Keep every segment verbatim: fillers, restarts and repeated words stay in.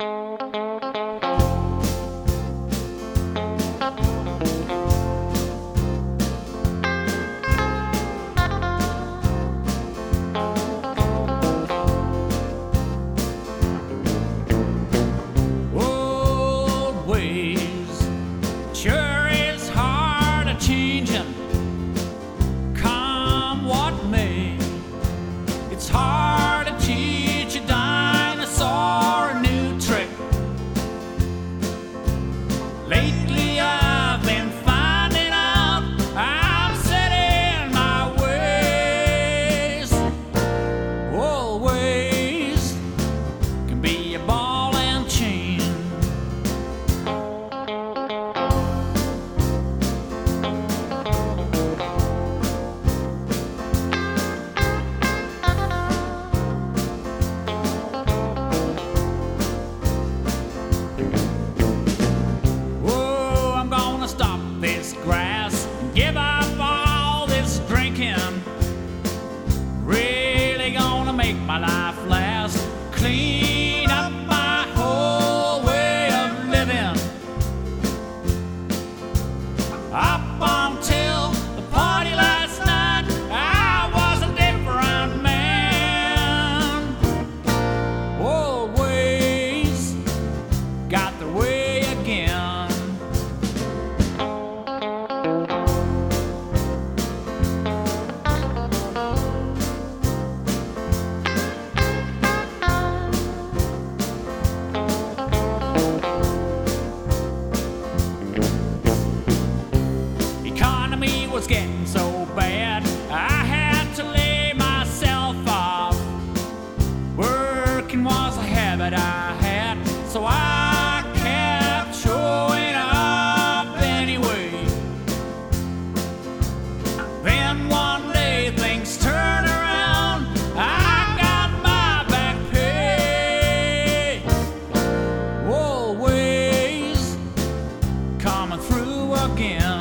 Old ways sure is hard to change 'em, come what may. It's hard to teach a dinosaur a new trick. Lately I've been finding out I'm set in my ways. Old ways can be a ball and chain. Stop this grass, give up all this drinking. Really gonna make my life last. Clean up my whole way of living. Up until the party last night, I was a different man. Old ways got their way again. Was getting so bad I had to lay myself off. Working was a habit I had, so I kept showing up anyway. Then one day things turned around, I got my back pay. Old ways coming through again.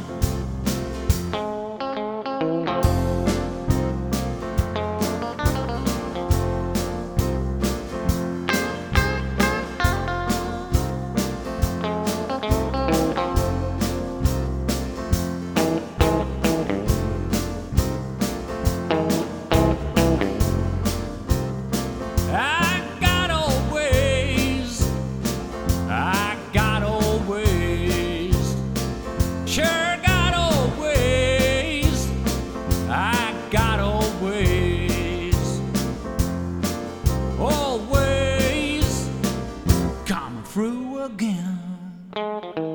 Sure got old ways, I got old ways. Old ways coming through again.